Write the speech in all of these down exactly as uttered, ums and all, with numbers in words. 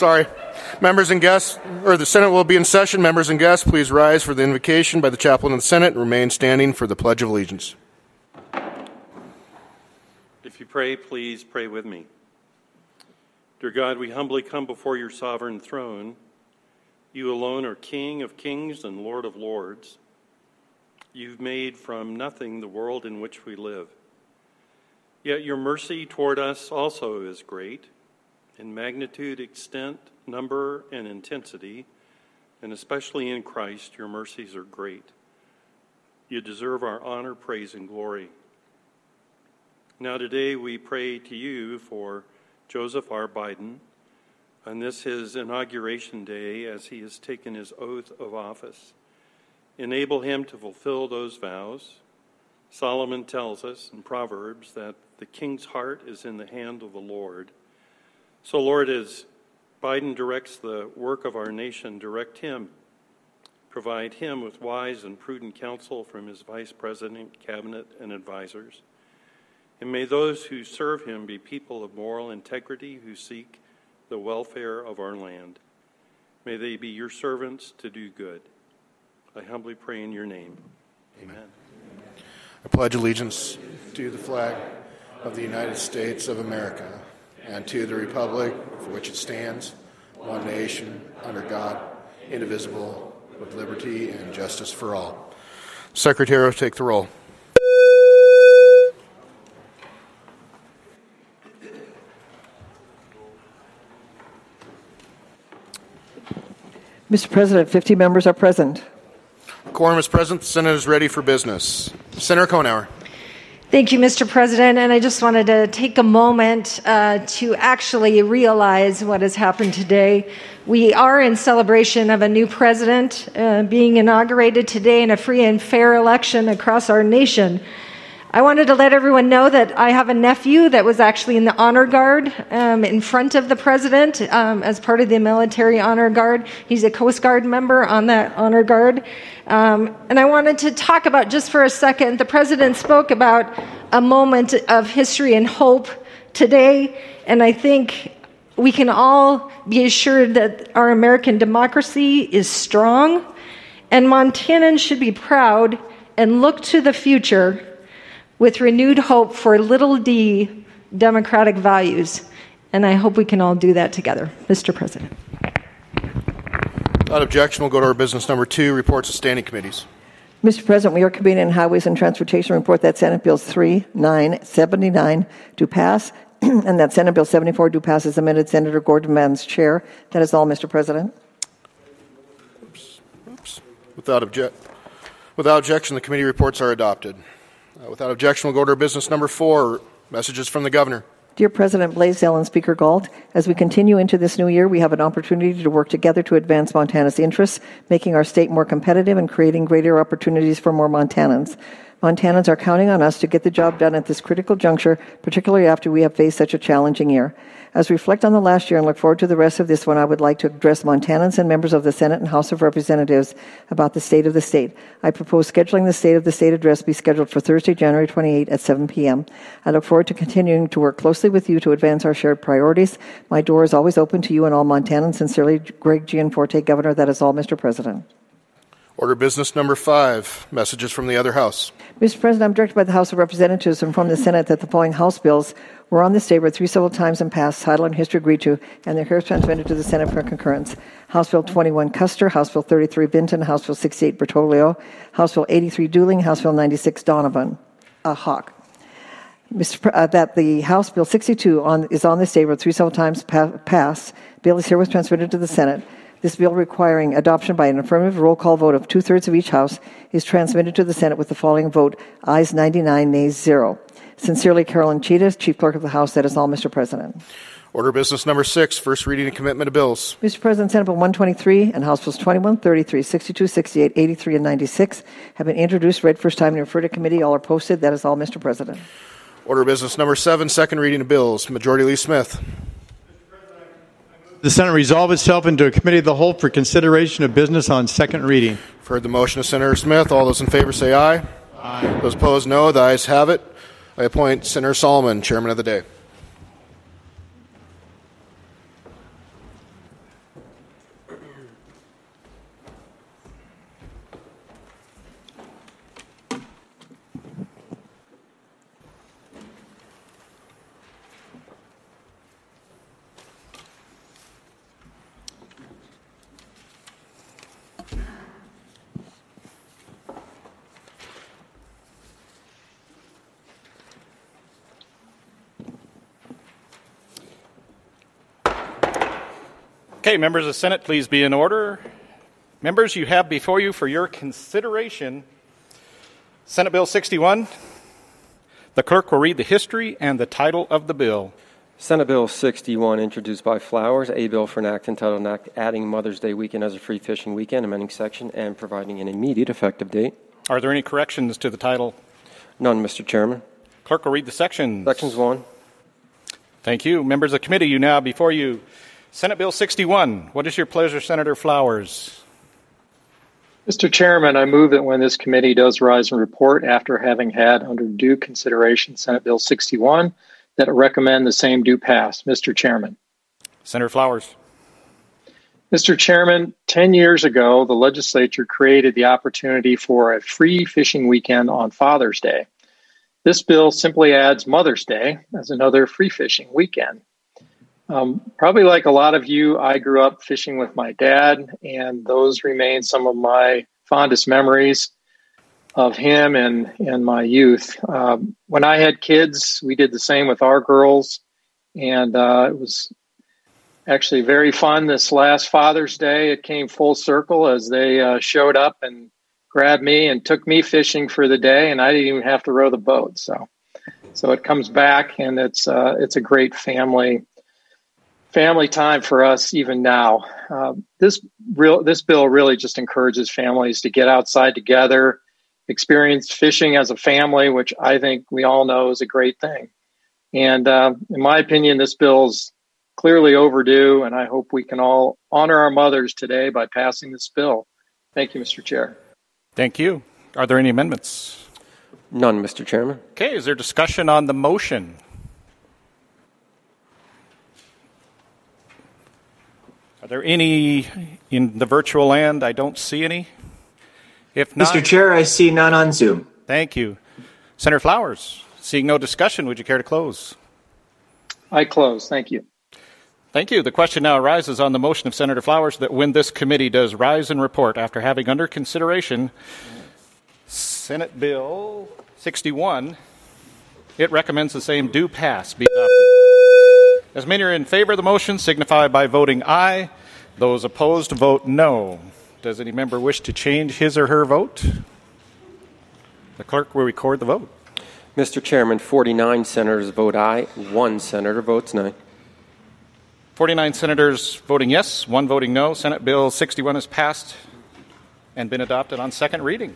Sorry. Members and guests, or the Senate will be in session. Members and guests, please rise for the invocation by the chaplain of the Senate and remain standing for the Pledge of Allegiance. If you pray, please pray with me. Dear God, we humbly come before your sovereign throne. You alone are King of kings and Lord of lords. You've made from nothing the world in which we live. Yet your mercy toward us also is great, in magnitude, extent, number, and intensity, and especially in Christ, your mercies are great. You deserve our honor, praise, and glory. Now today we pray to you for Joseph R. Biden on this his inauguration day as he has taken his oath of office. Enable him to fulfill those vows. Solomon tells us in Proverbs that the king's heart is in the hand of the Lord. So, Lord, as Biden directs the work of our nation, direct him. Provide him with wise and prudent counsel from his vice president, cabinet, and advisors. And may those who serve him be people of moral integrity who seek the welfare of our land. May they be your servants to do good. I humbly pray in your name. Amen. I pledge allegiance to the flag of the United States of America and to the republic for which it stands, one nation, under God, indivisible, with liberty and justice for all. Secretary, take the roll. Mister President, fifty members are present. Quorum is present. The Senate is ready for business. Senator Konauer. Thank you, Mister President. And I just wanted to take a moment uh, to actually realize what has happened today. We are in celebration of a new president uh, being inaugurated today in a free and fair election across our nation. I wanted to let everyone know that I have a nephew that was actually in the honor guard um, in front of the president um, as part of the military honor guard. He's a Coast Guard member on that honor guard. Um, and I wanted to talk about, just for a second, the president spoke about a moment of history and hope today. And I think we can all be assured that our American democracy is strong. And Montanans should be proud and look to the future with renewed hope for little d democratic values. And I hope we can all do that together. Mister President. Without objection, we'll go to our business number two, reports of standing committees. Mister President, we are convening Highways and Transportation report that Senate Bills three nine seventy-nine do pass, and that Senate Bill seventy-four do pass as amended. Senator Gordon demands chair. That is all, Mister President. Oops. Oops. Without, obje- Without objection, the committee reports are adopted. Uh, without objection, we'll go to our business number four, messages from the governor. Dear President Blaisdell and Speaker Gault, as we continue into this new year, we have an opportunity to work together to advance Montana's interests, making our state more competitive and creating greater opportunities for more Montanans. Montanans are counting on us to get the job done at this critical juncture, particularly after we have faced such a challenging year. As we reflect on the last year and look forward to the rest of this one, I would like to address Montanans and members of the Senate and House of Representatives about the state of the state. I propose scheduling the State of the State address be scheduled for Thursday, January twenty-eighth at seven p.m. I look forward to continuing to work closely with you to advance our shared priorities. My door is always open to you and all Montanans. Sincerely, Greg Gianforte, Governor. That is all, Mister President. Order business number five, messages from the other House. Mister President, I'm directed by the House of Representatives and from the Senate that the following House bills were on this table three several times and passed, title and history agreed to, and they're here transmitted to the Senate for concurrence. House Bill twenty-one, Custer. House Bill thirty-three, Benton. House Bill sixty-eight, Bertoglio. House Bill eighty-three, Dooling. House Bill ninety-six, Donovan. Uh, Hawk. Mister Pre- uh, that the House Bill sixty-two on, is on this table three several times pa- passed. Bill is herewith transmitted to the Senate. This bill, requiring adoption by an affirmative roll call vote of two-thirds of each House, is transmitted to the Senate with the following vote: ayes ninety-nine, nays zero. Sincerely, Carolyn Cheetah, Chief Clerk of the House. That is all, Mister President. Order business number six, first reading and commitment of bills. Mister President, Senate Bill one twenty-three and House Bills twenty-one, thirty-three, sixty-two, sixty-eight, eighty-three, and ninety-six have been introduced, read first time, and referred to committee. All are posted. That is all, Mister President. Order business number seven, second reading of bills. Majority Leader Smith. The Senate resolve itself into a committee of the whole for consideration of business on second reading. You've heard the motion of Senator Smith. All those in favor say aye. Aye. Those opposed, no. The ayes have it. I appoint Senator Solomon chairman of the day. Okay, members of the Senate, please be in order. Members, you have before you for your consideration Senate Bill sixty-one. The clerk will read the history and the title of the bill. Senate Bill sixty-one, introduced by Flowers, a bill for an act entitled an act adding Mother's Day weekend as a free fishing weekend, amending section, and providing an immediate effective date. Are there any corrections to the title? None, Mister Chairman. Clerk will read the sections. Sections one. Thank you. Members of the committee, you now before you Senate Bill sixty-one. What is your pleasure, Senator Flowers? Mister Chairman, I move that when this committee does rise and report after having had under due consideration Senate Bill sixty-one, that it recommend the same do pass. Mister Chairman. Senator Flowers. Mister Chairman, ten years ago, the legislature created the opportunity for a free fishing weekend on Father's Day. This bill simply adds Mother's Day as another free fishing weekend. Um, probably like a lot of you, I grew up fishing with my dad, and those remain some of my fondest memories of him and, and my youth. Um, when I had kids, we did the same with our girls, and uh, it was actually very fun. This last Father's Day, it came full circle as they uh, showed up and grabbed me and took me fishing for the day, and I didn't even have to row the boat. So, so it comes back, and it's uh, it's a great family family time for us even now. Uh, this real this bill really just encourages families to get outside together, experience fishing as a family, which I think we all know is a great thing. And uh, in my opinion, this bill is clearly overdue, and I hope we can all honor our mothers today by passing this bill. Thank you, Mister Chair. Thank you. Are there any amendments? None, Mister Chairman. Okay, is there discussion on the motion? Are there any in the virtual land? I don't see any. If not, Mister Chair, I see none on Zoom. Thank you. Senator Flowers, seeing no discussion, would you care to close? I close. Thank you. Thank you. The question now arises on the motion of Senator Flowers that when this committee does rise and report after having under consideration Senate Bill sixty-one, it recommends the same do pass be adopted. As many are in favor of the motion, signify by voting aye. Those opposed, vote no. Does any member wish to change his or her vote? The clerk will record the vote. Mister Chairman, forty-nine senators vote aye, one senator votes nay. forty-nine senators voting yes, one voting no. Senate Bill sixty-one is passed and been adopted on second reading.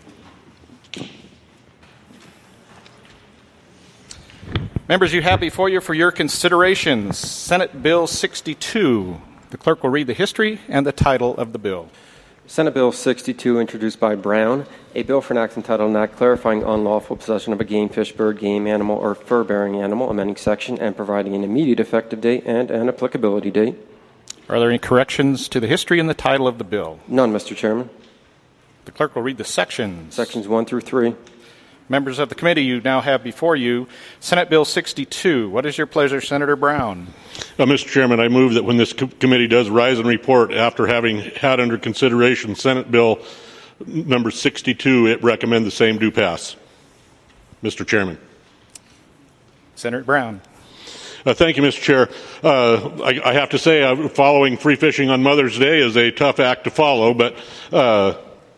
Members, you have before you for your consideration Senate Bill sixty-two. The clerk will read the history and the title of the bill. Senate Bill sixty-two, introduced by Brown, a bill for an act entitled an act clarifying unlawful possession of a game, fish, bird, game, animal, or fur-bearing animal, amending section, and providing an immediate effective date and an applicability date. Are there any corrections to the history and the title of the bill? None, Mister Chairman. The clerk will read the sections. Sections one through three. Members of the committee, you now have before you Senate Bill sixty-two. What is your pleasure, Senator Brown? Uh, Mister Chairman, I move that when this co- committee does rise and report after having had under consideration Senate Bill number sixty-two, it recommend the same do pass. Mister Chairman. Senator Brown. Uh, thank you, Mister Chair. Uh, I, I have to say, uh, following free fishing on Mother's Day is a tough act to follow, but uh,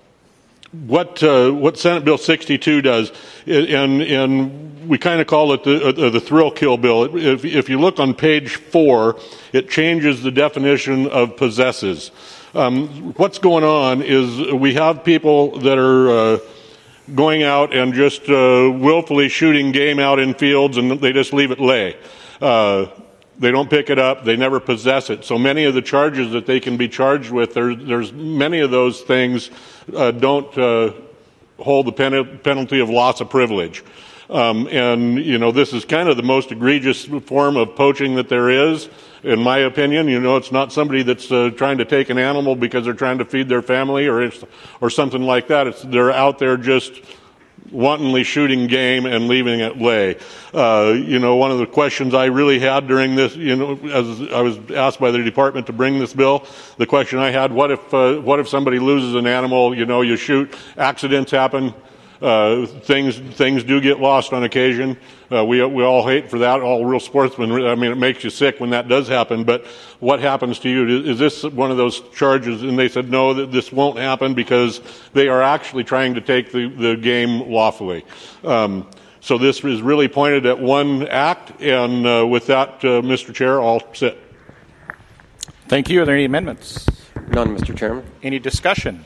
What uh, what Senate Bill sixty-two does, and and we kind of call it the uh, the thrill kill bill. If if you look on page four, it changes the definition of possesses. Um, what's going on is we have people that are uh, going out and just uh, willfully shooting game out in fields, and they just leave it lay. Uh, They don't pick it up. They never possess it. So many of the charges that they can be charged with, there, there's many of those things uh, don't uh, hold the pen- penalty of loss of privilege. Um, and, you know, this is kind of the most egregious form of poaching that there is, in my opinion. You know, it's not somebody that's uh, trying to take an animal because they're trying to feed their family or it's, or something like that. It's they're out there just wantonly shooting game and leaving it lay. Uh, you know, one of the questions I really had during this, you know, as I was asked by the department to bring this bill, the question I had, what if, uh, what if somebody loses an animal, you know, you shoot, accidents happen, Uh, things things do get lost on occasion. Uh, we we all hate for that. All real sportsmen. I mean, it makes you sick when that does happen. But what happens to you? Is this one of those charges? And they said no, that this won't happen because they are actually trying to take the, the game lawfully. Um, so this is really pointed at one act. And uh, with that, uh, Mister Chair, I'll sit. Thank you. Are there any amendments? None, Mister Chairman. Any discussion?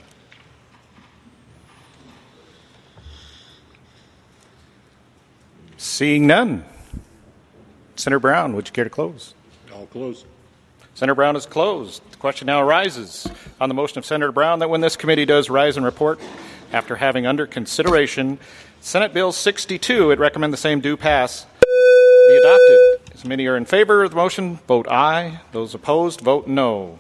Seeing none. Senator Brown, would you care to close? I'll close. Senator Brown is closed. The question now arises on the motion of Senator Brown that when this committee does rise and report, after having under consideration Senate Bill sixty-two, it recommend the same do pass, be adopted. As many are in favor of the motion, vote aye. Those opposed, vote no.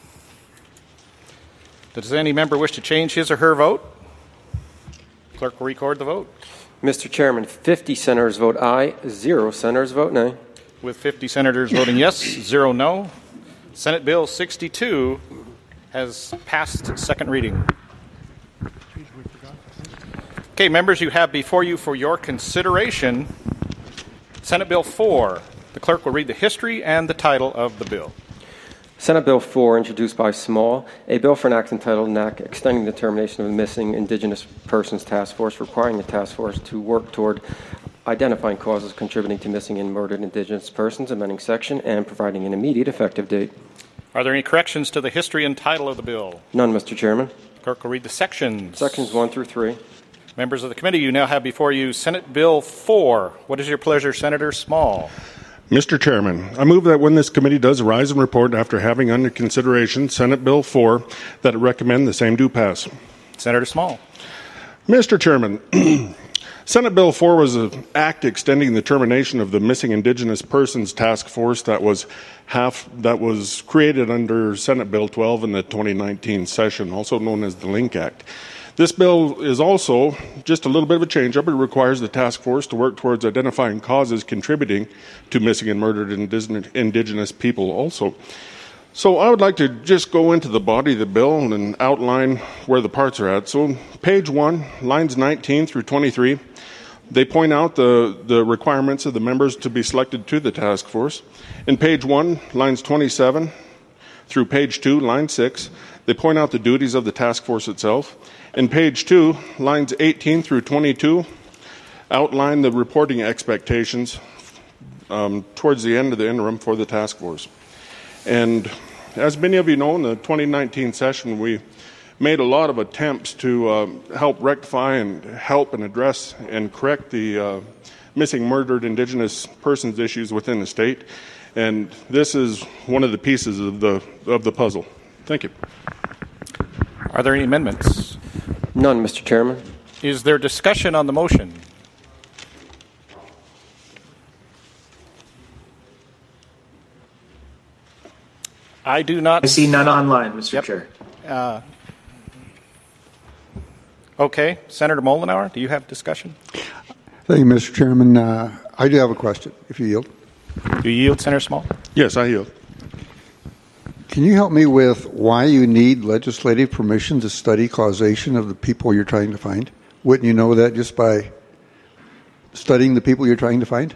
Does any member wish to change his or her vote? Clerk will record the vote. Mister Chairman, fifty senators vote aye, zero senators vote nay. With fifty senators voting yes, zero no, Senate Bill sixty-two has passed second reading. Okay, members, you have before you for your consideration Senate Bill four. The clerk will read the history and the title of the bill. Senate Bill four, introduced by Small, a bill for an act entitled N A C extending the termination of the Missing Indigenous Persons Task Force, requiring the task force to work toward identifying causes contributing to missing and murdered Indigenous persons, amending section, and providing an immediate effective date. Are there any corrections to the history and title of the bill? None, Mister Chairman. Clerk will read the sections. Sections one through three. Members of the committee, you now have before you Senate Bill four. What is your pleasure, Senator Small? Mister Chairman, I move that when this committee does rise and report after having under consideration Senate Bill four, that it recommend the same do pass. Senator Small. Mister Chairman, Senate Bill four was an act extending the termination of the Missing Indigenous Persons Task Force that was half that was created under Senate Bill twelve in the twenty nineteen session, also known as the Link Act. This bill is also just a little bit of a change-up. It requires the task force to work towards identifying causes contributing to missing and murdered Indigenous people also. So I would like to just go into the body of the bill and outline where the parts are at. So page one, lines nineteen through twenty-three, they point out the, the requirements of the members to be selected to the task force. In page one, lines twenty-seven through page two, line six, they point out the duties of the task force itself. In page two, lines eighteen through twenty-two, outline the reporting expectations um, towards the end of the interim for the task force. And as many of you know, in the twenty nineteen session, we made a lot of attempts to uh, help rectify and help and address and correct the uh, missing, murdered Indigenous persons issues within the state. And this is one of the pieces of the of the puzzle. Thank you. Are there any amendments? None, Mister Chairman. Is there discussion on the motion? I do not. I see none online, Mister Yep. Chair. Uh, okay. Senator Mollenauer, do you have discussion? Thank you, Mister Chairman. Uh, I do have a question, if you yield. Do you yield, Senator Small? Yes, I yield. Can you help me with why you need legislative permission to study causation of the people you're trying to find? Wouldn't you know that just by studying the people you're trying to find?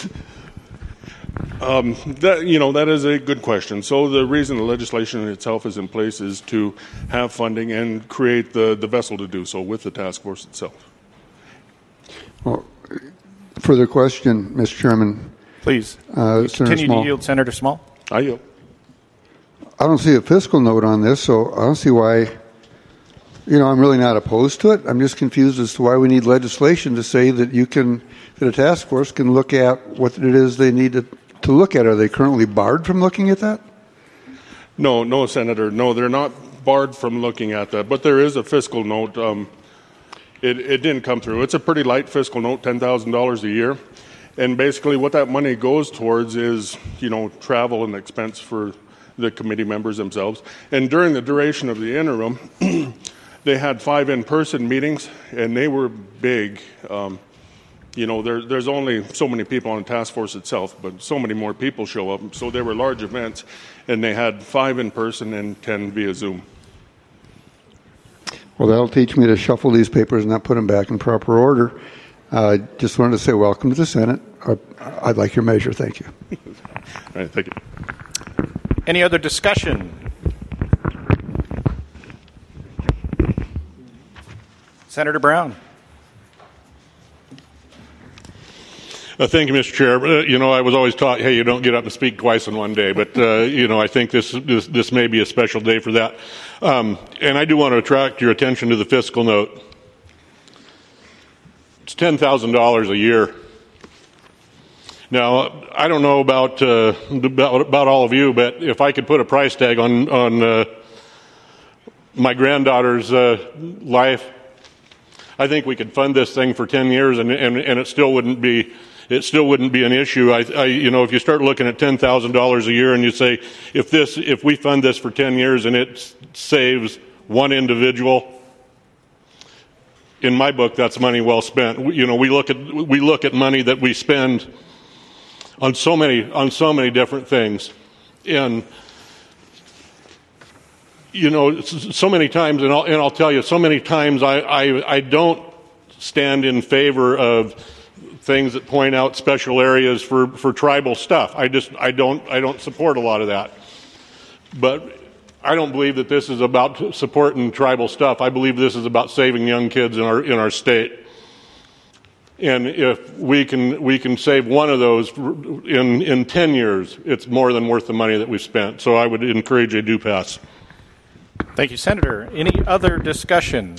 Um, that, you know, that is a good question. So the reason the legislation itself is in place is to have funding and create the, the vessel to do so with the task force itself. Well, further question, Mister Chairman. Please. Uh, Please continue Small. to yield, Senator Small. I yield. I don't see a fiscal note on this, so I don't see why, you know, I'm really not opposed to it. I'm just confused as to why we need legislation to say that you can, that a task force can look at what it is they need to, to look at. Are they currently barred from looking at that? No, no, Senator. No, they're not barred from looking at that, but there is a fiscal note. Um, it, it didn't come through. It's a pretty light fiscal note, ten thousand dollars a year. And basically what that money goes towards is, you know, travel and expense for the committee members themselves. And during the duration of the interim, they had five in-person meetings, and they were big. Um, you know, there, there's only so many people on the task force itself, but so many more people show up. So they were large events, and they had five in person and ten via Zoom. Well, that'll teach me to shuffle these papers and not put them back in proper order. Uh, just wanted to say welcome to the Senate. Uh, I'd like your measure. Thank you. All right, thank you. Any other discussion? Senator Brown. Uh, thank you, Mister Chair. Uh, you know, I was always taught, hey, you don't get up and speak twice in one day. But, uh, you know, I think this, this this may be a special day for that. Um, and I do want to attract your attention to the fiscal note. It's ten thousand dollars a year. Now, I don't know about, uh, about about all of you, but if I could put a price tag on, on uh, my granddaughter's uh, life, I think we could fund this thing for ten years, and, and, and it still wouldn't be it still wouldn't be an issue. I, I you know, if you start looking at ten thousand dollars a year, and you say if this if we fund this for ten years and it saves one individual, in my book, that's money well spent. You know, we look at we look at money that we spend on so many on so many different things, and you know, so many times, and I'll, and I'll tell you, so many times I, I, I don't stand in favor of things that point out special areas for, for tribal stuff. I just, I don't, I don't support a lot of that. But I don't believe that this is about supporting tribal stuff. I believe this is about saving young kids in our, in our state. And if we can, we can save one of those in, in ten years, it's more than worth the money that we've spent. So I would encourage a do pass. Thank you, Senator. Any other discussion?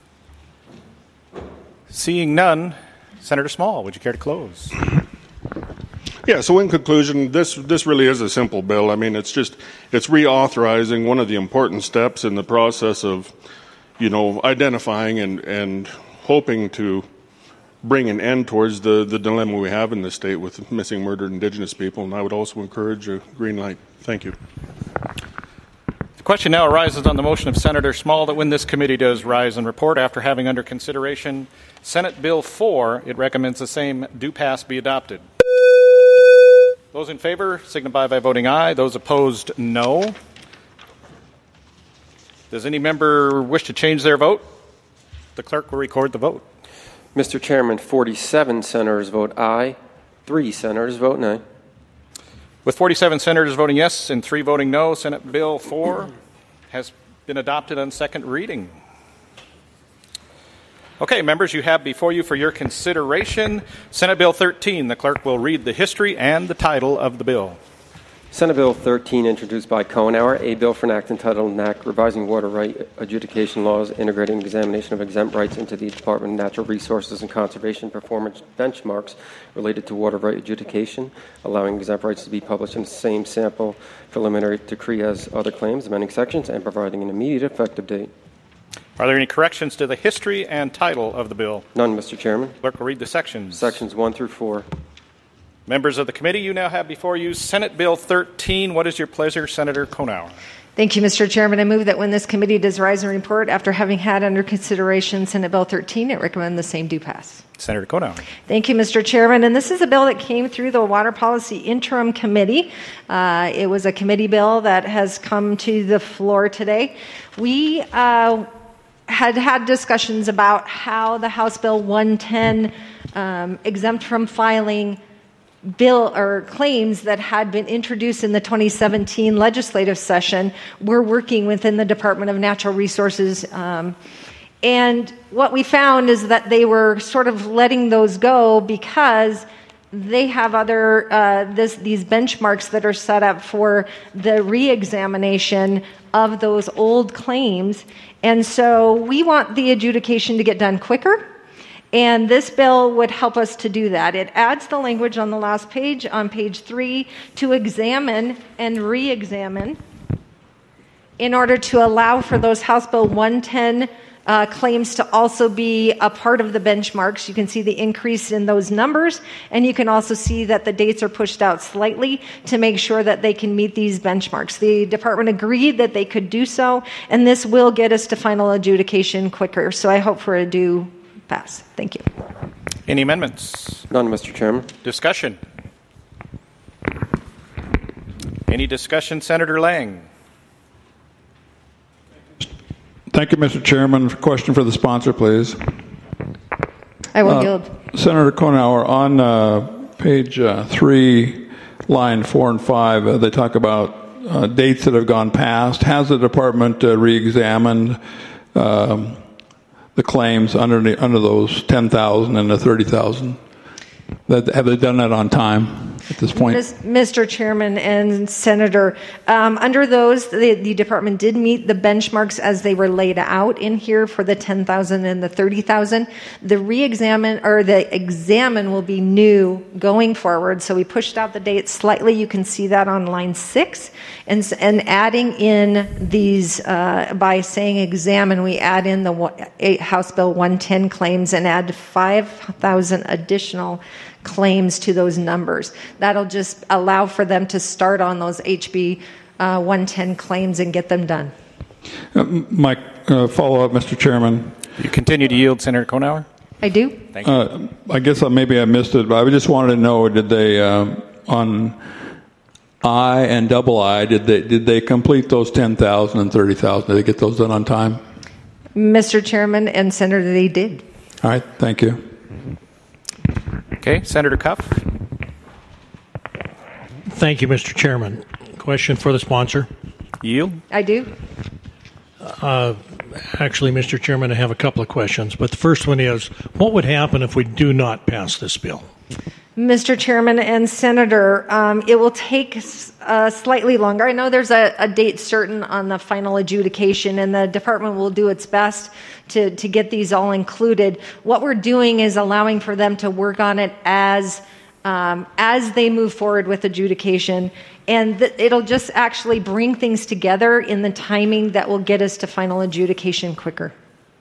Seeing none, Senator Small, would you care to close? Yeah, so in conclusion, this this really is a simple bill. I mean, it's just, it's reauthorizing one of the important steps in the process of, you know, identifying and, and hoping to bring an end towards the, the dilemma we have in the state with missing murdered Indigenous people. And I would also encourage a green light. Thank you. The question now arises on the motion of Senator Small that when this committee does rise and report after having under consideration Senate Bill four, it recommends the same do pass be adopted. Those in favor signify by voting aye. Those opposed, no. Does any member wish to change their vote? The clerk will record the vote. Mister Chairman, forty-seven senators vote aye, three senators vote nay. With forty-seven senators voting yes and three voting no, Senate Bill four has been adopted on second reading. Okay, members, you have before you for your consideration Senate Bill thirteen. The clerk will read the history and the title of the bill. Senate Bill thirteen, introduced by Cohenauer, a bill for an act entitled N A C Revising Water Right Adjudication Laws, Integrating Examination of Exempt Rights into the Department of Natural Resources and Conservation Performance Benchmarks related to water right adjudication, allowing exempt rights to be published in the same sample preliminary decree as other claims, amending sections, and providing an immediate effective date. Are there any corrections to the history and title of the bill? None, Mister Chairman. Clerk will read the sections. Sections one through four. Members of the committee, you now have before you Senate Bill thirteen. What is your pleasure, Senator Cohenauer? Thank you, Mister Chairman. I move that when this committee does rise and report after having had under consideration Senate Bill thirteen, it recommend the same do pass. Senator Cohenauer. Thank you, Mister Chairman. And this is a bill that came through the Water Policy Interim Committee. Uh, it was a committee bill that has come to the floor today. We uh, had had discussions about how the House Bill one ten um, exempt from filing bill or claims that had been introduced in the twenty seventeen legislative session were working within the Department of Natural Resources. Um, and what we found is that they were sort of letting those go because they have other uh, this, these benchmarks that are set up for the re-examination of those old claims. And so we want the adjudication to get done quicker. And this bill would help us to do that. It adds the language on the last page, on page three, to examine and re-examine in order to allow for those House Bill one ten uh, claims to also be a part of the benchmarks. You can see the increase in those numbers, and you can also see that the dates are pushed out slightly to make sure that they can meet these benchmarks. The department agreed that they could do so, and this will get us to final adjudication quicker. So I hope for a do pass. Thank you. Any amendments? None, Mister Chairman. Discussion. Any discussion, Senator Lang? Thank you, Mister Chairman. Question for the sponsor, please. I will uh, yield. Senator Konauer, on uh, page uh, three, line four and five, uh, they talk about uh, dates that have gone past. Has the department uh, re-examined um, the claims under the, under those ten thousand and the thirty thousand? That, have they done that on time at this point? Mister Chairman and Senator, um, under those, the, the department did meet the benchmarks as they were laid out in here for the ten thousand and the thirty thousand. The re-examine or the examine will be new going forward. So we pushed out the date slightly. You can see that on line six. And, and adding in these, uh, by saying examine, we add in the House Bill one ten claims and add five thousand additional claims to those numbers. That'll just allow for them to start on those H B uh, one ten claims and get them done. Uh, my uh, follow-up, Mister Chairman. You continue to yield, Senator Konauer? I do. Thank you. Uh, I guess maybe I missed it, but I just wanted to know, did they, uh, on I and double I, did they did they complete those ten thousand and thirty thousand? Did they get those done on time? Mister Chairman and Senator, they did. All right, thank you. Okay, Senator Cuff. Thank you, Mister Chairman. Question for the sponsor. Yield. I do. Uh, actually, Mister Chairman, I have a couple of questions. But the first one is, what would happen if we do not pass this bill? Mister Chairman and Senator, um, it will take uh, slightly longer. I know there's a, a date certain on the final adjudication, and the department will do its best to, to get these all included. What we're doing is allowing for them to work on it as um, as they move forward with adjudication, and th- it'll just actually bring things together in the timing that will get us to final adjudication quicker.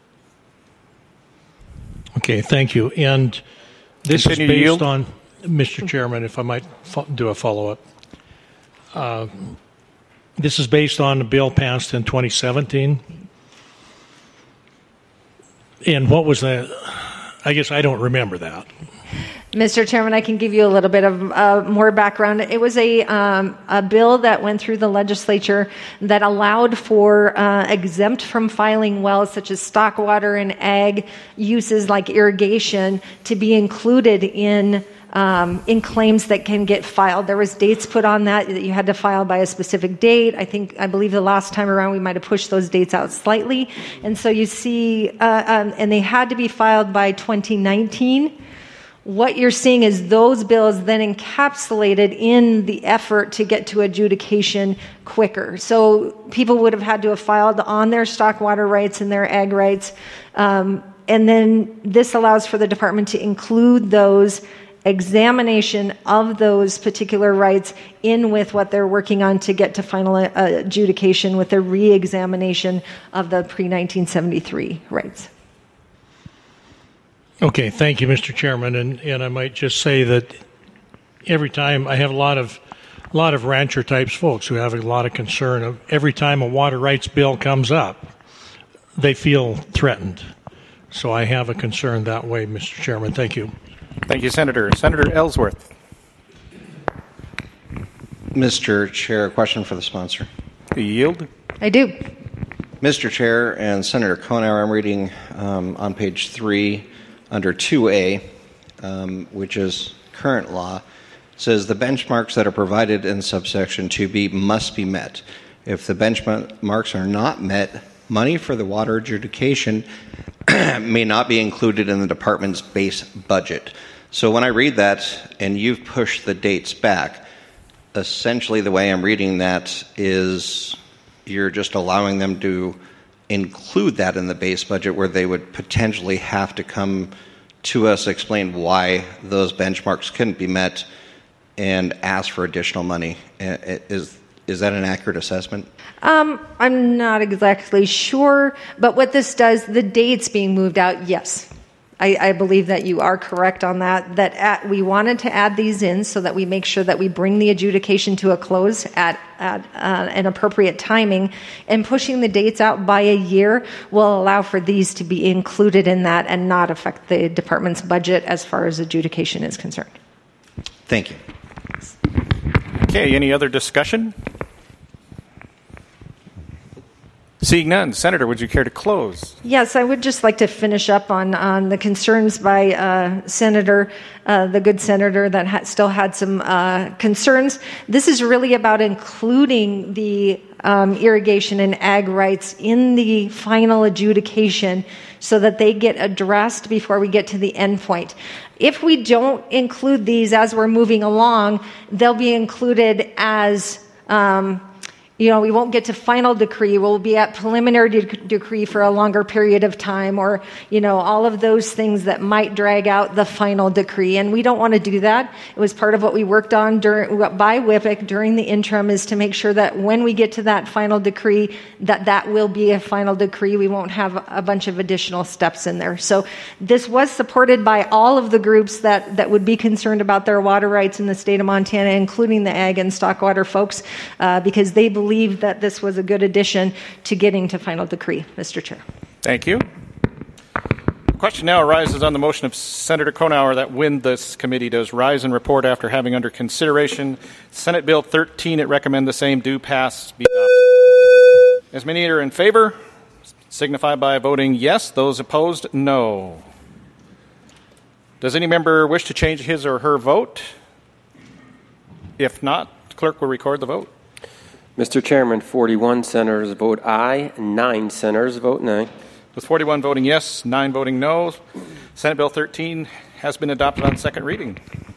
Okay, thank you. And this Continue is based yield. on, Mister Chairman, if I might fo- do a follow-up. Uh, this is based on a bill passed in twenty seventeen. And what was that? I guess I don't remember that. Mister Chairman, I can give you a little bit of uh, more background. It was a, um, a bill that went through the legislature that allowed for uh, exempt from filing wells, such as stock water and ag uses like irrigation, to be included in um, in claims that can get filed. There was dates put on that that you had to file by a specific date. I think I believe the last time around we might have pushed those dates out slightly, and so you see, uh, um, and they had to be filed by twenty nineteen. What you're seeing is those bills then encapsulated in the effort to get to adjudication quicker. So people would have had to have filed on their stock water rights and their ag rights. Um, and then this allows for the department to include those examination of those particular rights in with what they're working on to get to final uh, adjudication with the re-examination of the pre nineteen seventy-three rights. Okay, thank you, Mister Chairman. And, and I might just say that every time I have a lot of a lot of rancher types folks who have a lot of concern of every time a water rights bill comes up, they feel threatened. So I have a concern that way, Mister Chairman. Thank you. Thank you, Senator. Senator Ellsworth. Mister Chair, a question for the sponsor. Do you yield? I do. Mister Chair and Senator Konauer, I'm reading um, on page three under two A, um, which is current law, says the benchmarks that are provided in subsection two B must be met. If the benchmarks are not met, money for the water adjudication may not be included in the department's base budget. So when I read that and you've pushed the dates back, essentially the way I'm reading that is you're just allowing them to include that in the base budget where they would potentially have to come to us, explain why those benchmarks couldn't be met, and ask for additional money. Is is that an accurate assessment? Um, I'm not exactly sure, but what this does, the dates being moved out, yes. I, I believe that you are correct on that, that at, we wanted to add these in so that we make sure that we bring the adjudication to a close at, at uh, an appropriate timing, and pushing the dates out by a year will allow for these to be included in that and not affect the department's budget as far as adjudication is concerned. Thank you. Okay, any other discussion? Seeing none, Senator, would you care to close? Yes, I would just like to finish up on, on the concerns by uh, Senator, uh, the good senator that ha- still had some uh, concerns. This is really about including the um, irrigation and ag rights in the final adjudication so that they get addressed before we get to the end point. If we don't include these as we're moving along, they'll be included as um, You know, we won't get to final decree. We'll be at preliminary de- decree for a longer period of time, or, you know, all of those things that might drag out the final decree. And we don't want to do that. It was part of what we worked on during, by W I P I C during the interim, is to make sure that when we get to that final decree, that that will be a final decree. We won't have a bunch of additional steps in there. So this was supported by all of the groups that, that would be concerned about their water rights in the state of Montana, including the ag and stockwater folks, uh, because they believe believe that this was a good addition to getting to final decree, Mister Chair. Thank you. The question now arises on the motion of Senator Konauer that when this committee does rise and report after having under consideration Senate Bill thirteen, it recommend the same do pass be adopted. As many are in favor, signify by voting yes. Those opposed, no. Does any member wish to change his or her vote? If not, the clerk will record the vote. Mister Chairman, forty-one senators vote aye, nine senators vote nay. With forty-one voting yes, nine voting no, Senate Bill thirteen has been adopted on second reading.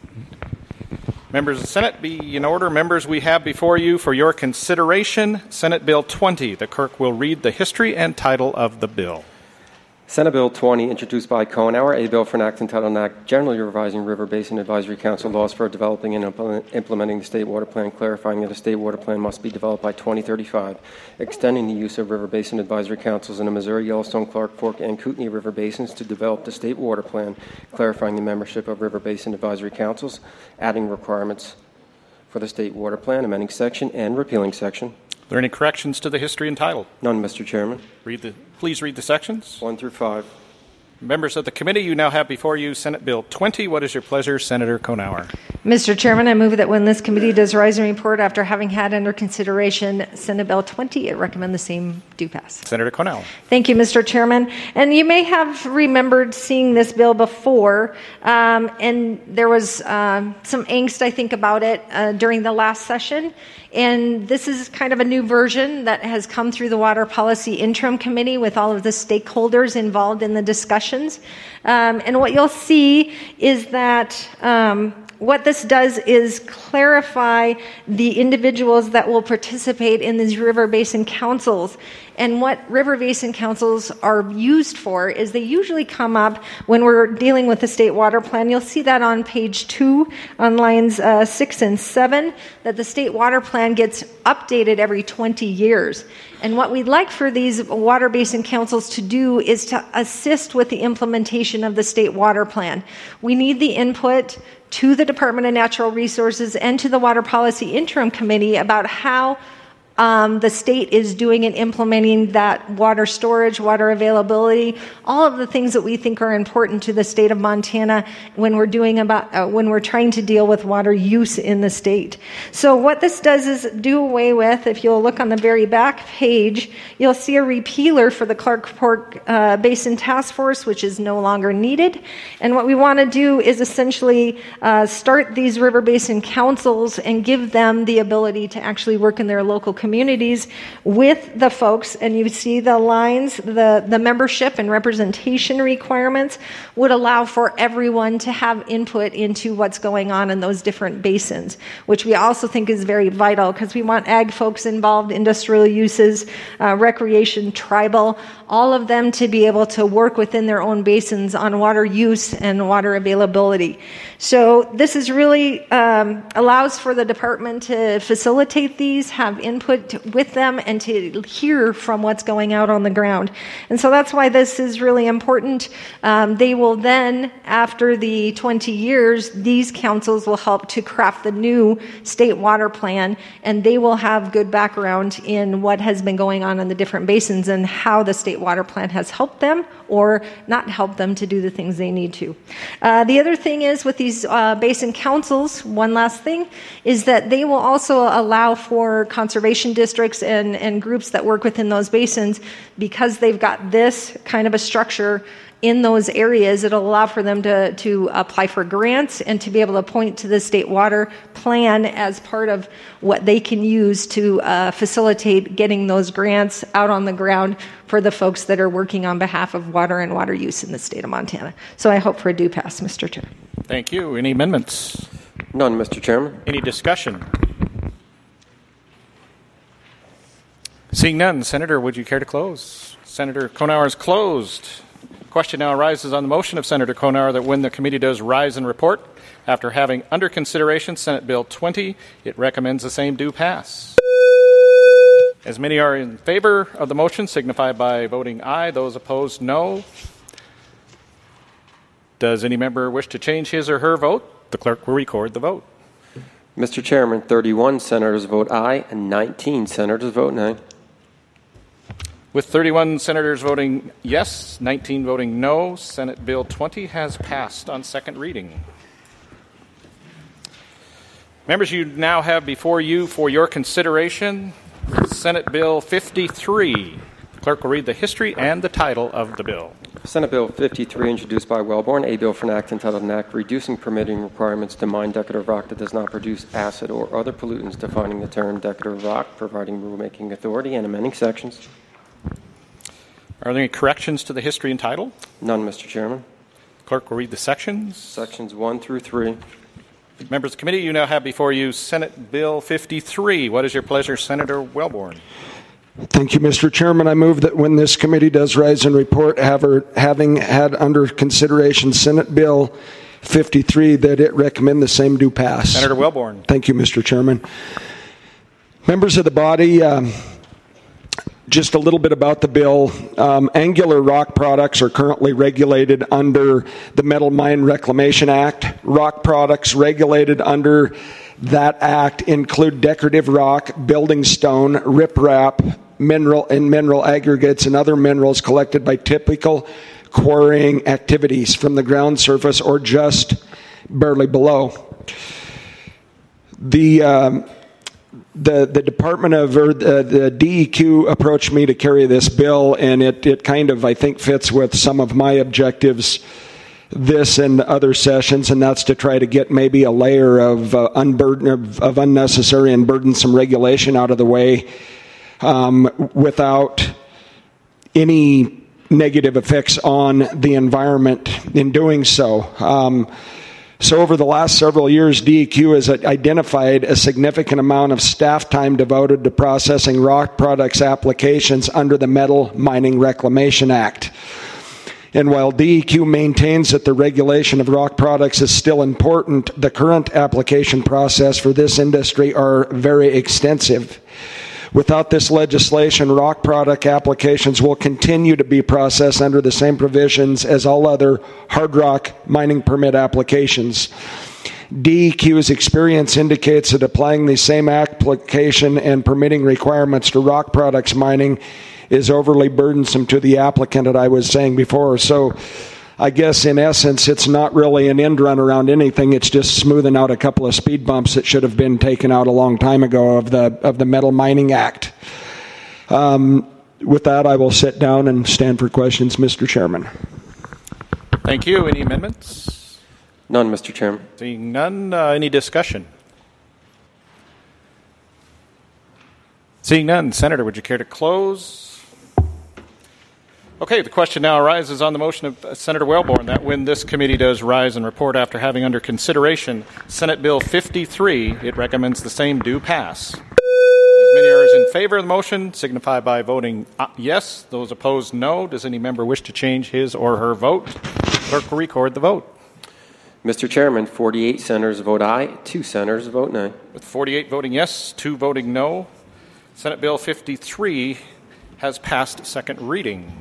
Members of the Senate, be in order. Members, we have before you for your consideration Senate Bill twenty. The clerk will read the history and title of the bill. Senate Bill twenty, introduced by Konauer, a bill for an act entitled an act generally revising River Basin Advisory Council laws for developing and implementing the State Water Plan, clarifying that a State Water Plan must be developed by twenty thirty-five, extending the use of River Basin Advisory Councils in the Missouri, Yellowstone, Clark Fork, and Kootenai River Basins to develop the State Water Plan, clarifying the membership of River Basin Advisory Councils, adding requirements for the State Water Plan, amending section and repealing section. Are there any corrections to the history and title? None, Mister Chairman. Read the, please read the sections. One through five. Members of the committee, you now have before you Senate Bill twenty. What is your pleasure, Senator Konauer? Mister Chairman, I move that when this committee does rise and report after having had under consideration Senate Bill twenty, it recommend the same do pass. Senator Konauer. Thank you, Mister Chairman. And you may have remembered seeing this bill before, um, and there was um, some angst, I think, about it uh, during the last session. And this is kind of a new version that has come through the Water Policy Interim Committee with all of the stakeholders involved in the discussions. Um, and what you'll see is that um, what this does is clarify the individuals that will participate in these river basin councils. And what river basin councils are used for is they usually come up when we're dealing with the state water plan. You'll see that on page two, on lines uh, six and seven, that the state water plan gets updated every twenty years. And what we'd like for these water basin councils to do is to assist with the implementation of the state water plan. We need the input to the Department of Natural Resources and to the Water Policy Interim Committee about how Um, the state is doing and implementing that water storage, water availability, all of the things that we think are important to the state of Montana when we're doing about uh, when we're trying to deal with water use in the state. So what this does is do away with, if you'll look on the very back page, you'll see a repealer for the Clark Fork uh, Basin Task Force, which is no longer needed. And what we want to do is essentially uh, start these river basin councils and give them the ability to actually work in their local communities with the folks, and you see the lines, the, the membership and representation requirements would allow for everyone to have input into what's going on in those different basins, which we also think is very vital because we want ag folks involved, industrial uses, uh, recreation, tribal, all of them to be able to work within their own basins on water use and water availability. So this is really um, allows for the department to facilitate these, have input with them, and to hear from what's going out on the ground. And so that's why this is really important. Um, they will then, after the twenty years, these councils will help to craft the new state water plan, and they will have good background in what has been going on in the different basins and how the state water plan has helped them or not help them to do the things they need to. Uh, the other thing is with these uh, basin councils, one last thing, is that they will also allow for conservation districts and, and groups that work within those basins, because they've got this kind of a structure in those areas. It'll allow for them to, to apply for grants and to be able to point to the state water plan as part of what they can use to uh, facilitate getting those grants out on the ground for the folks that are working on behalf of water and water use in the state of Montana. So I hope for a do pass, Mister Chair. Thank you. Any amendments? None, Mister Chairman. Any discussion? Seeing none, Senator, would you care to close? Senator Konauer is closed. Question now arises on the motion of Senator Konauer that when the committee does rise and report, after having under consideration Senate Bill twenty, it recommends the same do pass. As many are in favor of the motion, signify by voting aye. Those opposed, no. Does any member wish to change his or her vote? The clerk will record the vote. Mister Chairman, thirty-one senators vote aye and nineteen senators vote nay. With thirty-one senators voting yes, nineteen voting no, Senate Bill twenty has passed on second reading. Members, you now have before you for your consideration Senate Bill fifty-three. The clerk will read the history and the title of the bill. Senate Bill fifty-three, introduced by Wellborn, a bill for an act entitled an act reducing permitting requirements to mine decorative rock that does not produce acid or other pollutants, defining the term decorative rock, providing rulemaking authority, and amending sections. Are there any corrections to the history and title? None, Mister Chairman. Clerk will read the sections. Sections one through three. Members of the committee, you now have before you Senate Bill fifty-three. What is your pleasure, Senator Wellborn? Thank you, Mister Chairman. I move that when this committee does rise and report, having had under consideration Senate Bill fifty-three, that it recommend the same do pass. Senator Wellborn. Thank you, Mister Chairman. Members of the body, um, just a little bit about the bill. Um, angular rock products are currently regulated under the Metal Mine Reclamation Act. Rock products regulated under that act include decorative rock, building stone, riprap, mineral and mineral aggregates, and other minerals collected by typical quarrying activities from the ground surface or just barely below. The um, The the Department of or the, the D E Q approached me to carry this bill, and it, it kind of I think fits with some of my objectives this and other sessions, and that's to try to get maybe a layer of uh, unburden of, of unnecessary and burdensome regulation out of the way um, without any negative effects on the environment in doing so. Um, So over the last several years, D E Q has identified a significant amount of staff time devoted to processing rock products applications under the Metal Mining Reclamation Act. And while D E Q maintains that the regulation of rock products is still important, the current application process for this industry are very extensive. Without this legislation, rock product applications will continue to be processed under the same provisions as all other hard rock mining permit applications. D E Q's experience indicates that applying the same application and permitting requirements to rock products mining is overly burdensome to the applicant, as I was saying before. So I guess in essence, it's not really an end run around anything. It's just smoothing out a couple of speed bumps that should have been taken out a long time ago of the of the Metal Mining Act. Um, with that, I will sit down and stand for questions, Mister Chairman. Thank you. Any amendments? None, Mister Chairman. Seeing none, uh, any discussion? Seeing none, Senator, would you care to close? Okay, the question now arises on the motion of Senator Wellborn that when this committee does rise and report after having under consideration Senate Bill fifty-three, it recommends the same do pass. As many are in favor of the motion, signify by voting yes. Those opposed, no. Does any member wish to change his or her vote? Clerk will record the vote. Mister Chairman, forty-eight senators vote aye, two senators vote nay. With forty-eight voting yes, two voting no, Senate Bill fifty-three has passed second reading.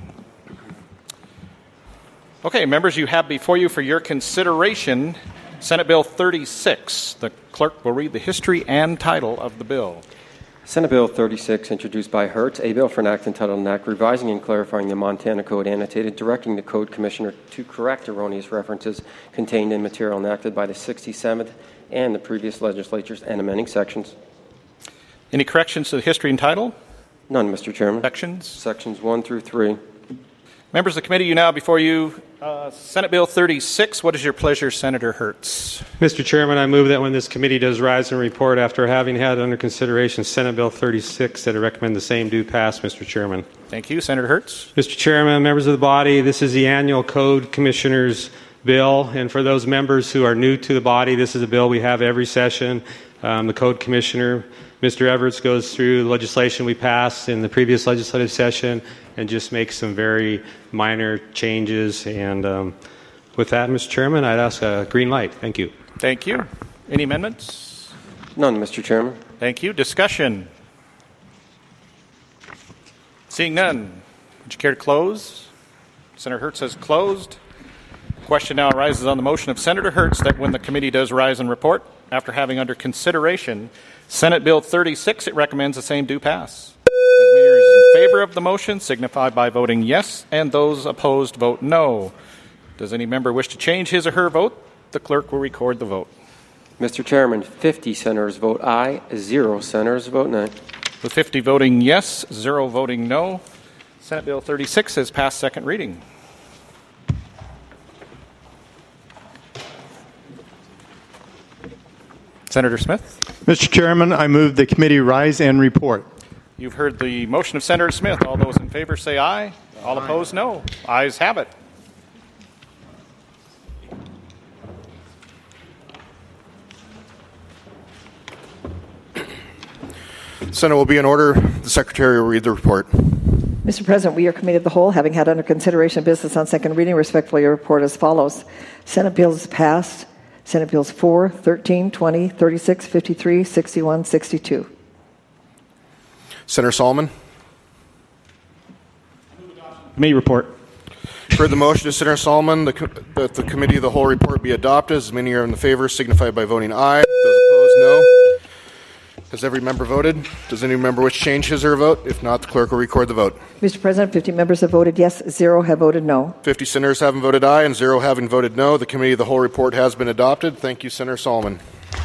Okay, members, you have before you for your consideration Senate Bill thirty-six. The clerk will read the history and title of the bill. Senate Bill thirty-six, introduced by Hertz, a bill for an act entitled an act revising and clarifying the Montana Code annotated, directing the Code Commissioner to correct erroneous references contained in material enacted by the sixty-seventh and the previous legislatures and amending sections. Any corrections to the history and title? None, Mister Chairman. Sections? Sections one through three. Members of the committee, you now before you, uh, Senate Bill thirty-six. What is your pleasure, Senator Hertz? Mister Chairman, I move that when this committee does rise and report after having had under consideration Senate Bill thirty-six, that I recommend the same do pass, Mister Chairman. Thank you. Senator Hertz. Mister Chairman, members of the body, this is the annual Code Commissioners bill, and for those members who are new to the body, this is a bill we have every session. Um, the Code Commissioner, Mister Everts, goes through the legislation we passed in the previous legislative session and just makes some very minor changes. And um, with that, Mister Chairman, I'd ask a green light. Thank you. Thank you. Any amendments? None, Mister Chairman. Thank you. Discussion? Seeing none, would you care to close? Senator Hertz has closed. Question now arises on the motion of Senator Hertz that when the committee does rise and report, after having under consideration Senate Bill thirty-six, it recommends the same do pass. As many are in favor of the motion, signify by voting yes, and those opposed vote no. Does any member wish to change his or her vote? The clerk will record the vote. Mister Chairman, fifty senators vote aye, zero senators vote no. With fifty voting yes, zero voting no, Senate Bill thirty-six has passed second reading. Senator Smith. Mister Chairman, I move the committee rise and report. You've heard the motion of Senator Smith. All those in favor say aye. All aye. Opposed, no. Ayes have it. Senate will be in order. The Secretary will read the report. Mister President, we are committee of the whole, having had under consideration business on second reading, respectfully report as follows. Senate bills passed. Senate Bills four, thirteen, twenty, thirty-six, fifty-three, sixty-one, sixty-two. Senator Solomon. Committee report. For the motion of Senator Solomon, the, that the committee of the whole report be adopted. As many are in the favor, signify by voting aye. Those opposed, no. Has every member voted? Does any member wish to change his or her vote? If not, the clerk will record the vote. Mister President, fifty members have voted yes, zero have voted no. fifty senators haven't voted aye and zero having voted no. The committee of the whole report has been adopted. Thank you, Senator Solomon.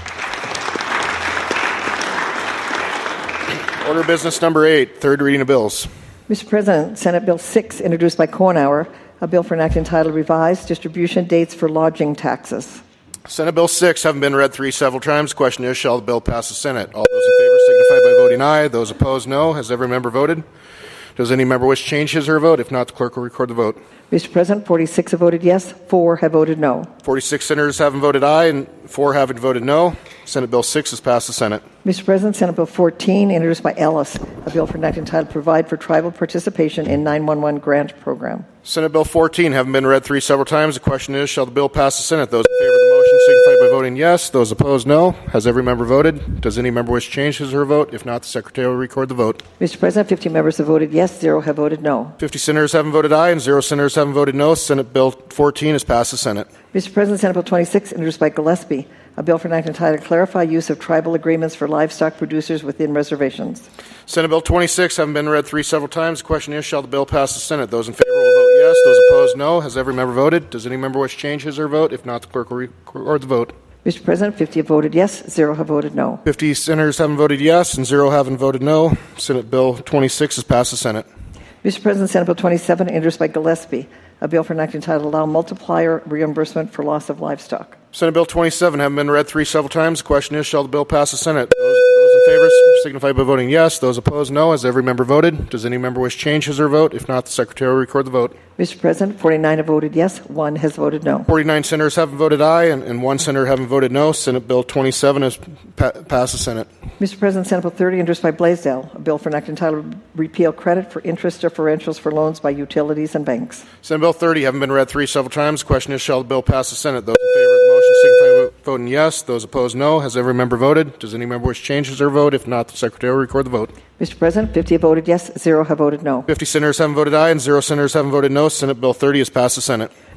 Order of business number eight, third reading of bills. Mister President, Senate Bill six, introduced by Kornauer, a bill for an act entitled Revised Distribution Dates for Lodging Taxes. Senate Bill six, having been read three several times, the question is, shall the bill pass the Senate? All those in favor signify by voting aye. Those opposed, no. Has every member voted? Does any member wish to change his or her vote? If not, the clerk will record the vote. Mister President, forty-six have voted yes, four have voted no. forty-six senators haven't voted aye and four haven't voted no. Senate Bill six has passed the Senate. Mister President, Senate Bill fourteen, introduced by Ellis, a bill for an act entitled Provide for Tribal Participation in nine one one Grant Program. Senate Bill fourteen, having been read three several times, the question is, shall the bill pass the Senate? Those in favor of the motion signify by voting yes. Those opposed, no. Has every member voted? Does any member wish to change his or her vote? If not, the Secretary will record the vote. Mister President, fifty members have voted yes, zero have voted no. fifty senators haven't voted aye and zero senators haven't voted no. Senate Bill fourteen has passed the Senate. Mister President, Senate Bill twenty-six, introduced by Gillespie, a bill for an act entitled Clarify Use of Tribal Agreements for Livestock Producers Within Reservations. Senate Bill twenty-six, having been read three several times, the question is, shall the bill pass the Senate? Those in favor will vote yes. Those opposed, no. Has every member voted? Does any member wish to change his or her vote? If not, the clerk will record the vote. Mister President, fifty have voted yes, zero have voted no. fifty senators haven't voted yes and zero haven't voted no. Senate Bill twenty-six has passed the Senate. Mister President, Senate Bill twenty-seven, introduced by Gillespie, a bill for an act entitled Allow Multiplier Reimbursement for Loss of Livestock. Senate Bill twenty-seven, having been read three several times, the question is, shall the bill pass the Senate? Those, those in favor signify by voting yes. Those opposed, no. Has every member voted? Does any member wish to change his or her vote? If not, the Secretary will record the vote. Mister President, forty-nine have voted yes, one has voted no. forty-nine senators haven't voted aye and, and one senator haven't voted no. Senate Bill twenty-seven has pa- passed the Senate. Mister President, Senate Bill thirty, introduced by Blaisdell, a bill for an act entitled Repeal Credit for Interest Differentials for Loans by Utilities and Banks. Senate Bill thirty, having been read three several times, the question is, shall the bill pass the Senate? Those in favor of the motion signify by voting yes. Those opposed, no. Has every member voted? Does any member wish to change his or her vote? If not, the Secretary will record the vote. Mister President, fifty have voted yes, zero have voted no. fifty senators haven't voted aye and zero senators haven't voted no. Senate Bill thirty has passed the Senate.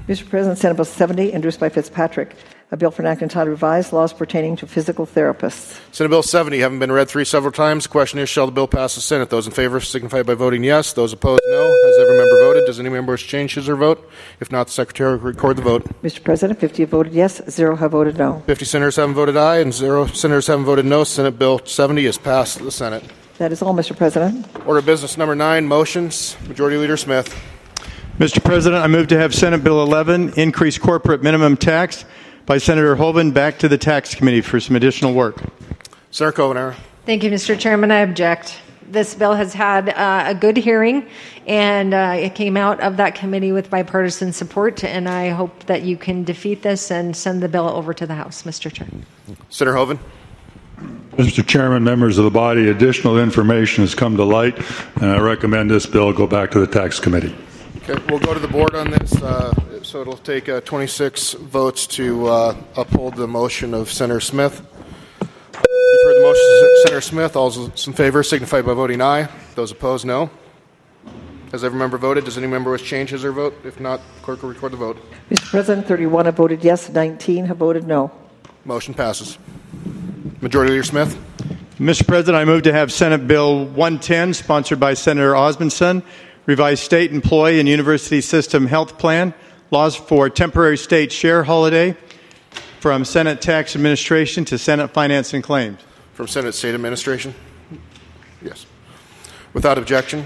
Mister President, Senate Bill seventy, introduced by Fitzpatrick, a bill for enacting entitled Revised Laws Pertaining to Physical Therapists. Senate Bill seventy, having been read three several times, the question is, shall the bill pass the Senate? Those in favor signify by voting yes. Those opposed, no. Has every member voted? Does any member wish to change his or vote? If not, the Secretary will record the vote. Mister President, fifty have voted yes, zero have voted no. fifty senators haven't voted aye, and zero senators haven't voted no. Senate Bill seventy is passed the Senate. That is all, Mister President. Order of business number nine, motions. Majority Leader Smith. Mister President, I move to have Senate Bill eleven, increase corporate minimum tax, by Senator Hoeven, back to the Tax Committee for some additional work. Senator Covenauer. Thank you, Mister Chairman. I object. This bill has had uh, a good hearing, and uh, it came out of that committee with bipartisan support, and I hope that you can defeat this and send the bill over to the House, Mister Chair. Senator Hoeven. Mister Chairman, members of the body, additional information has come to light, and I recommend this bill go back to the Tax Committee. Okay, we'll go to the board on this. Uh, so it'll take uh, twenty-six votes to uh, uphold the motion of Senator Smith. You've heard the motion of Senator Smith. All those in favor signify by voting aye. Those opposed, no. Has every member voted? Does any member wish to change his or vote? If not, clerk will record the vote. Mister President, thirty-one have voted yes, nineteen have voted no. Motion passes. Majority Leader Smith. Mister President, I move to have Senate Bill one ten, sponsored by Senator Osmundson, revised state employee and university system health plan, laws for temporary state share holiday, from Senate Tax Administration to Senate Finance and Claims. From Senate State Administration? Yes. Without objection?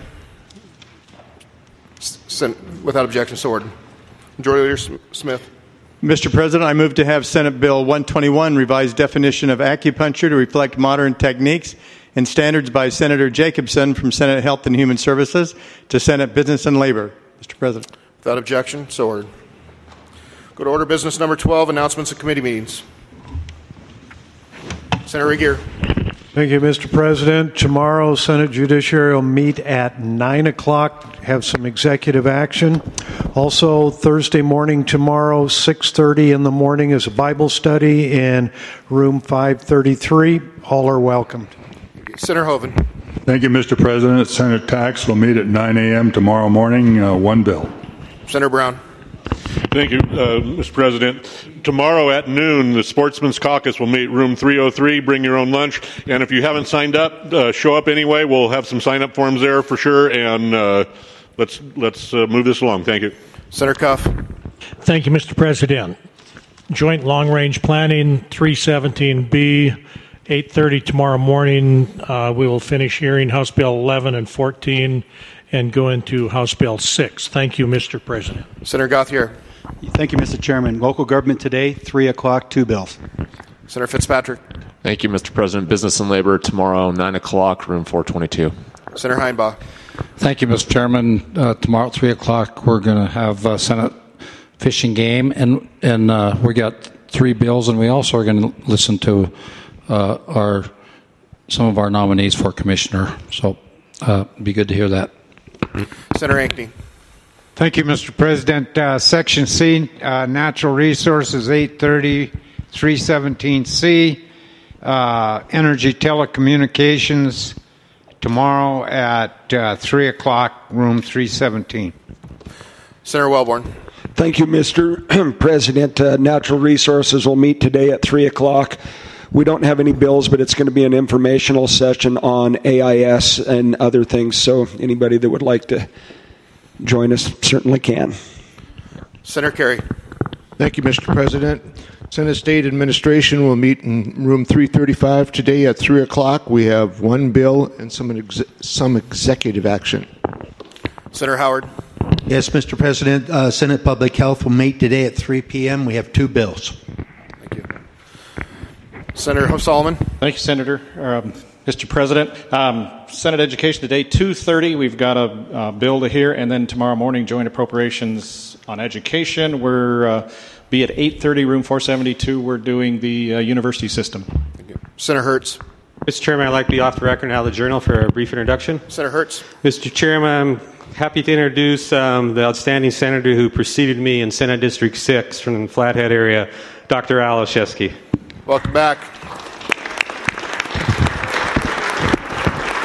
Sen- without objection, so ordered. Majority Leader Smith. Mister President, I move to have Senate Bill one twenty-one, revised definition of acupuncture to reflect modern techniques and standards, by Senator Jacobson, from Senate Health and Human Services to Senate Business and Labor. Mister President. Without objection, so ordered. Go to order business number twelve, announcements of committee meetings. Senator Regier. Thank you, Mister President. Tomorrow, Senate Judiciary will meet at nine o'clock, have some executive action. Also, Thursday morning tomorrow, six thirty in the morning, is a Bible study in room five thirty-three. All are welcomed. Senator Hoeven. Thank you, Mister President. Senate Tax will meet at nine a.m. tomorrow morning, uh, one bill. Senator Brown. Thank you, uh, Mister President. Tomorrow at noon, the Sportsman's Caucus will meet room three oh three. Bring your own lunch. And if you haven't signed up, uh, show up anyway. We'll have some sign-up forms there for sure. And uh, let's let's uh, move this along. Thank you. Senator Cuff. Thank you, Mister President. Joint Long-Range Planning, three seventeen B, eight thirty tomorrow morning. Uh, we will finish hearing House Bill eleven and fourteen and go into House Bill six. Thank you, Mister President. Senator Gauthier. Thank you, Mister Chairman. Local government today, three o'clock, two bills. Senator Fitzpatrick. Thank you, Mister President. Business and Labor tomorrow, nine o'clock, room four twenty-two. Senator Heinbach. Thank you, Mister Chairman. Uh, tomorrow at three o'clock, we're going to have uh, Senate Fishing Game, and and uh, we got three bills, and we also are going to listen to uh, our some of our nominees for commissioner. So, uh, it'd be good to hear that. Senator Ankney. Thank you, Mister President. Uh, Section C, uh, Natural Resources, eight thirty, three seventeen C. Uh, Energy Telecommunications, tomorrow at uh, three o'clock, room three seventeen. Senator Wellborn. Thank you, Mister President. Uh, Natural Resources will meet today at three o'clock. We don't have any bills, but it's going to be an informational session on A I S and other things, so anybody that would like to join us certainly can. Senator Kerry. Thank you, Mister President. Senate State Administration will meet in room three thirty-five today at three o'clock. We have one bill and some ex- some executive action. Senator Howard. Yes, Mister President. Uh, Senate Public Health will meet today at three p.m. We have two bills. Thank you. Senator Solomon. Thank you, Senator. Um, Mister President, um, Senate Education today, two thirty. We've got a uh, bill to hear, and then tomorrow morning, joint appropriations on education. We're uh, be at eight thirty, room four seventy-two. We're doing the uh, university system. Thank you. Senator Hertz. Mister Chairman, I'd like to be off the record and out of the journal for a brief introduction. Senator Hertz. Mister Chairman, I'm happy to introduce um, the outstanding senator who preceded me in Senate District six from the Flathead area, Doctor Al Olszewski. Welcome back.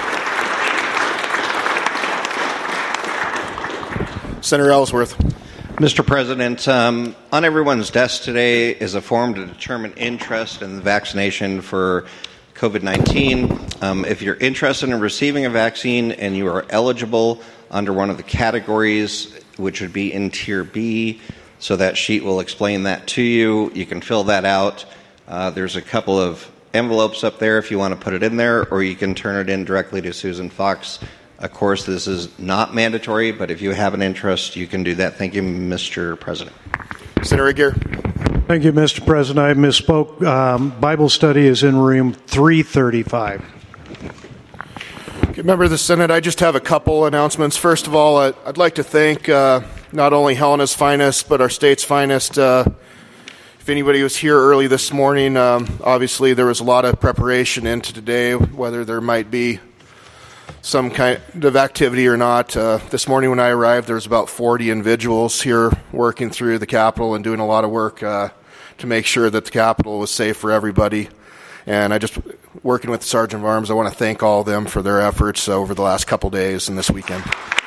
Senator Ellsworth. Mister President, um, on everyone's desk today is a form to determine interest in the vaccination for COVID nineteen. Um, if you're interested in receiving a vaccine and you are eligible under one of the categories, which would be in Tier B, so that sheet will explain that to you. You can fill that out. Uh, there's a couple of envelopes up there if you want to put it in there, or you can turn it in directly to Susan Fox. Of course, this is not mandatory, but if you have an interest, you can do that. Thank you, Mister President. Senator Aguirre. Thank you, Mister President. I misspoke. Um, Bible study is in room three thirty-five. Okay, member of the Senate, I just have a couple announcements. First of all, I'd like to thank uh, not only Helena's finest, but our state's finest. Uh, if anybody was here early this morning, um, obviously there was a lot of preparation into today, whether there might be some kind of activity or not. Uh, this morning when I arrived, there was about forty individuals here working through the Capitol and doing a lot of work uh, to make sure that the Capitol was safe for everybody. And I just, working with the Sergeant of Arms, I want to thank all of them for their efforts over the last couple days and this weekend.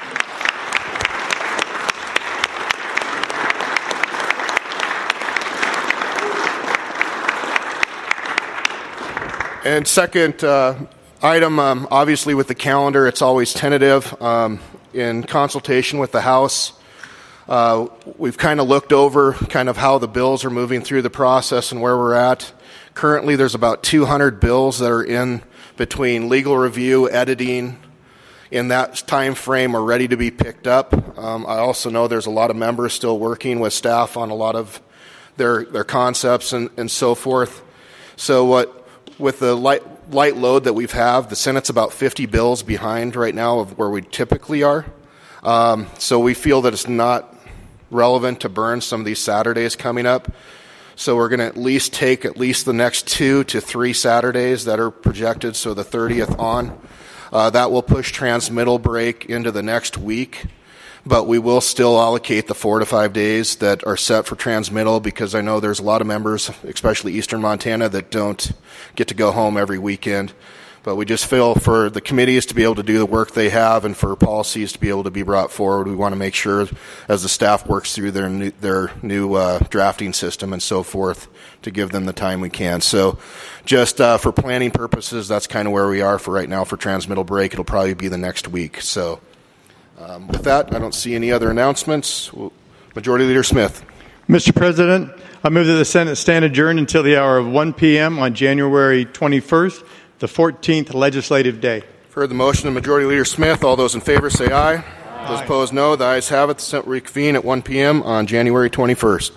And second uh, item, um, obviously with the calendar, it's always tentative. Um, in consultation with the House, uh, we've kind of looked over kind of how the bills are moving through the process and where we're at. Currently, there's about two hundred bills that are in between legal review, editing, in that time frame are ready to be picked up. Um, I also know there's a lot of members still working with staff on a lot of their their concepts and, and so forth. So what with the light light load that we've have, the Senate's about fifty bills behind right now of where we typically are. Um, so we feel that it's not relevant to burn some of these Saturdays coming up. So we're going to at least take at least the next two to three Saturdays that are projected, so the thirtieth on. Uh, that will push transmittal break into the next week, but we will still allocate the four to five days that are set for transmittal because I know there's a lot of members, especially Eastern Montana, that don't get to go home every weekend. But we just feel for the committees to be able to do the work they have and for policies to be able to be brought forward, we want to make sure as the staff works through their new, their new uh, drafting system and so forth to give them the time we can. So just uh, for planning purposes, that's kind of where we are for right now for transmittal break. It'll probably be the next week. So um, with that, I don't see any other announcements. Majority Leader Smith. Mister President, I move that the Senate stand adjourned until the hour of one p.m. on January twenty-first, the fourteenth legislative day. For the motion of Majority Leader Smith, all those in favor say aye. Aye. Those opposed, no. The ayes have it. The Senate will reconvene at one p.m. on January twenty-first.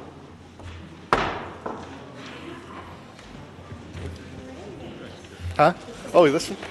Huh? Oh, you listen.